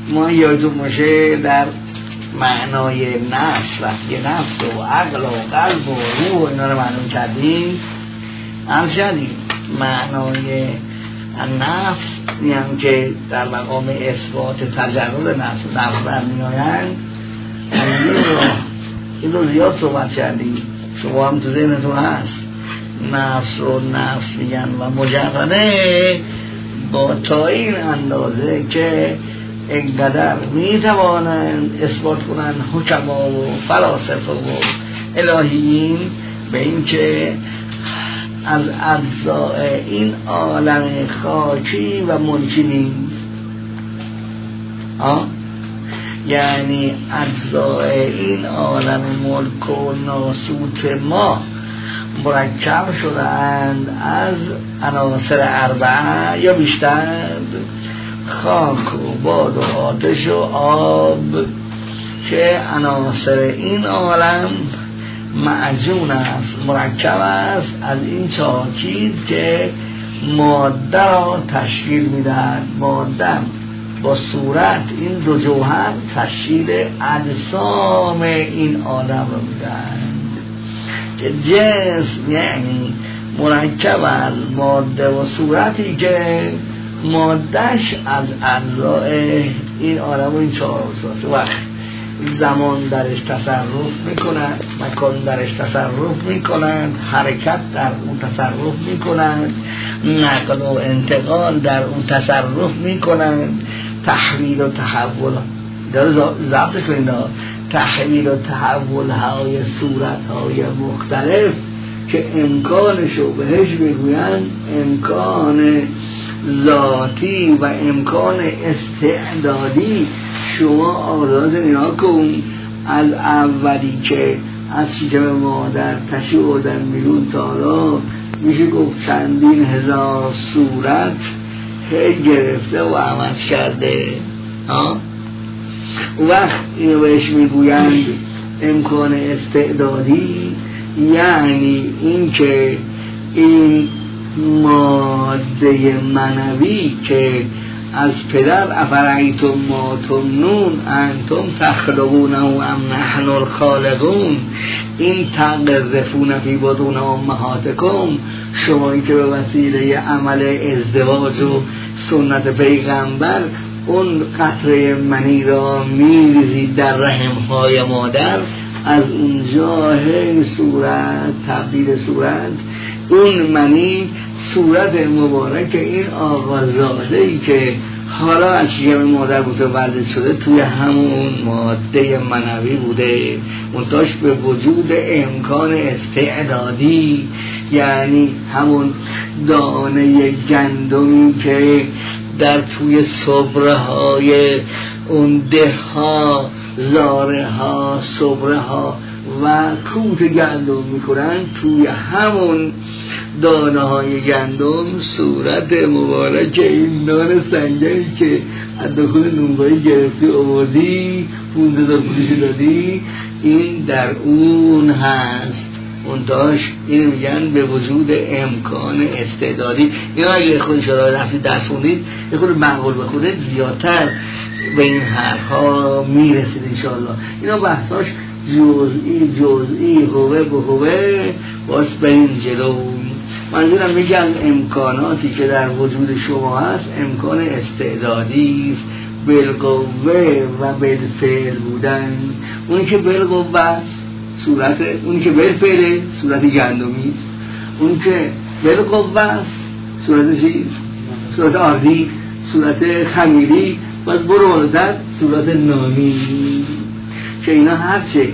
ما یادتون باشه در معنای نفس وقتی نفس و عقل و قلب و روح و اینا رو معلوم کردیم همچنین معنای نفس میگم که در مقام اثبات تجرد نفس برمی آیند این رو زیاد صحبت کردیم شما هم تو ذهنتون هست نفس رو نفس میگن و مجرده با تا این اندازه که اینقدر میتوانند اثبات کنند حکما و فلاسفه و الهیین به این که از اجزای این عالم خاکی و ملکی نیست یعنی اجزای این عالم ملک و ناسوت ما مرکب شدند از عناصر اربعه یا بیشتر خاک و باد و آتش و آب که عناصر این عالم معجون است مرکب است از این چهار چیز که ماده را تشکیل میدهد ماده با صورت این دو جوهر تشکیل اجسام این عالم را میدهند که جسم یعنی مرکب از ماده و صورتی که مادهش از اجزای این عالم و این چهار وقت زمان درش تصرف میکنند مکان درش تصرف میکنند حرکت در اون تصرف میکنند نقل و انتقال در اون تصرف میکنند تحویل و تحول داره ضبطش کنید تحویل و تحول های صورت های مختلف که امکانشو بهش بگویند امکان ذاتی و امکان استعدادی شما آغاز نیا کن از اولی که از شکم مادر تشریف آوردن بیرون تا حالا میشه گفت چندین هزار صورت گرفته و عمل کرده وقت اینو بهش میگویند امکان استعدادی یعنی این که این ماده منوی که از پدر افرایتم ما تمنون انتم تخلقونه ام نحن الخالقون این تقذفون فی بطون امهاتکم شمایی که به وسیله عمل ازدواج و سنت پیغمبر اون قطره منی را میریزید در رحمهای مادر از اونجا صورت تبدیل صورت اون منی صورت مبارک این آقازاده‌ای که حالا از شکم مادر متولد شده توی همون ماده منوی بوده منتاش به وجود امکان استعدادی یعنی همون دانه گندمی که در توی صبره های اون ده ها زاره ها صبره ها و کوت گندم میکنن توی همون دانه های گندم صورت مبارک این نان سنگری که از داخل نونگاهی گرفتی آوردی 15,000 پولش دادی این در اون هست منتاش این میگن به وجود امکان استعدادی یا اگه خود شرای رفتی درس خوندید یه خود معقول بخونید زیادتر به این حرفها میرسید انشاءالله اینا بحثاش جزئی هوه به هوه باز بریم جلو منظورم میگم امکاناتی که در وجود شما هست امکان استعدادی است بالقوه و بالفعل بودن اون که بالقوه صورت اون که بالفعل صورت گندمی است اون که بالقوه است صورت چیست صورت آردی صورت خمیری باز برو بالاتر صورت نانی که اینا هرچه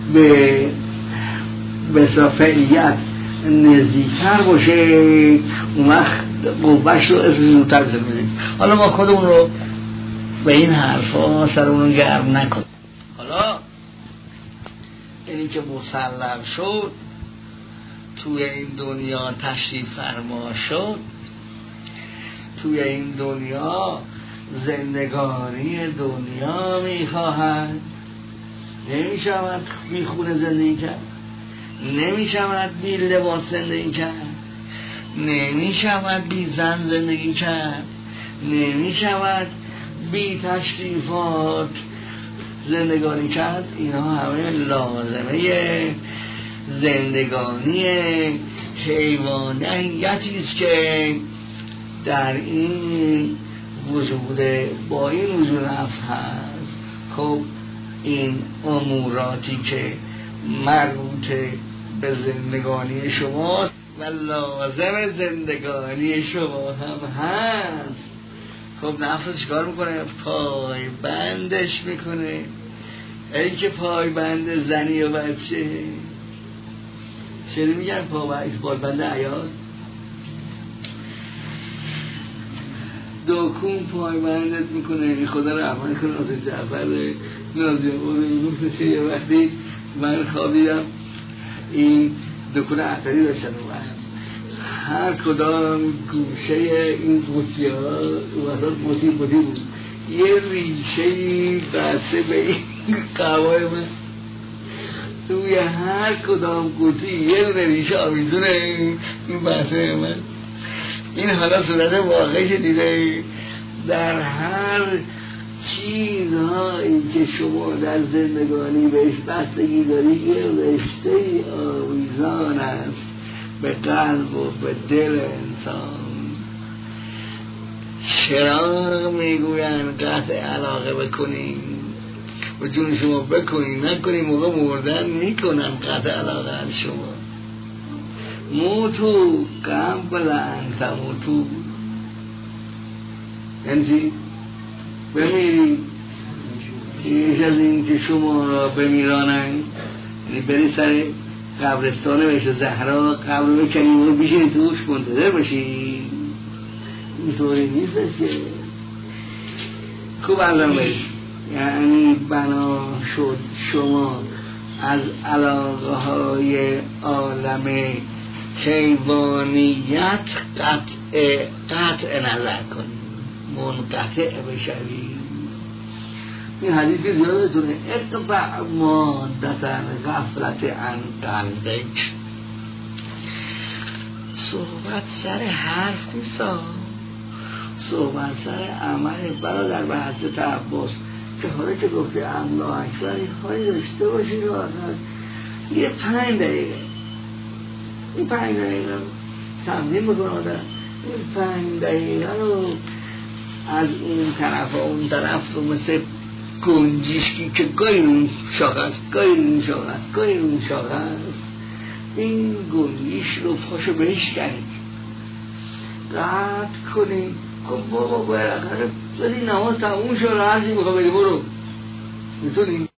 به فعلیت نزدیکتر باشه اون وقت قوهش رو زودتر بزنیم حالا ما خودمون رو به این حرفا سرمون گرم نکن حالا اینی که مسلم شد توی این دنیا تشریف فرما شد توی این دنیا زندگانی دنیا میخواهد نمی شود بی خونه زندگی کرد نمی شود بی لباس زندگی کرد نمی شود بی زن زندگی کرد نمی شود بی تشریفات زندگانی کرد، اینا همه لازمه زندگانی حیوانیتی است که در این وجود با این وجود نفس هست. خب این اموراتی که مربوط به زندگانی شماست و لازم زندگانی شما هم هست. خب نفس چیکار میکنه؟ پای بندش میکنه. این که پای بند زنی و بچه، چرا میگن پای بند عیال؟ داکون پای بندت میکنه. خدا رحمان کنه از جعفر نازی آبادی یه وقتی من خوابیدم، این دکون عطری داشتن و هر کدام گوشه این قوطی ها وسط قوطی بود، یه ریشه بسته به این قوای من، توی هر کدام قوطی یه ریشه آویزونه این بسته من. این حالا صورت واقعی دیده. در هر چیزهایی که شما در زندگانی بهش بستگی داری یه رشته آویزان است به قلب و به دل انسان. چرا میگوین قطع علاقه بکنین و جون شما بکنین، نکنین موقع مردن میکنن قطع علاقه از شما. موتو قبل ان تموتو، یعنی بمیرید پیش از این که شما را بمیرانند. یعنی بری سر قبرستانه بهش زهرا قبر بکنیم و بیشین توش منتظر باشیم. اینطوری نیستش که خوب علمش. یعنی بنا شد شما از علاقه های عالم حیوانیت قطع نظر کنیم، منقطع بشویم. این حدیث که زیادتونه اتبع مادتن غفلت عن قلبک. صحبت سر حرف نیستا، صحبت سر عمل. برادر به حضرت عباس که حالا که گفته الله اکبر خواهی داشته باشید و یه 5 دقیقه این 5 دقیقه تمرین بکن آدم. این 5 دقیقه رو از این طرف و اون طرف رو مثل گنجشکی که گاهی اون شاخه است گاهی اون شاخه است گاهی اون شاخه است، این گنجش رو پاشو بهش کنید، قطع کنید. خب بابا باید اخره بدی نماز تموم شد، هرچی میخوا بری برو. میتونی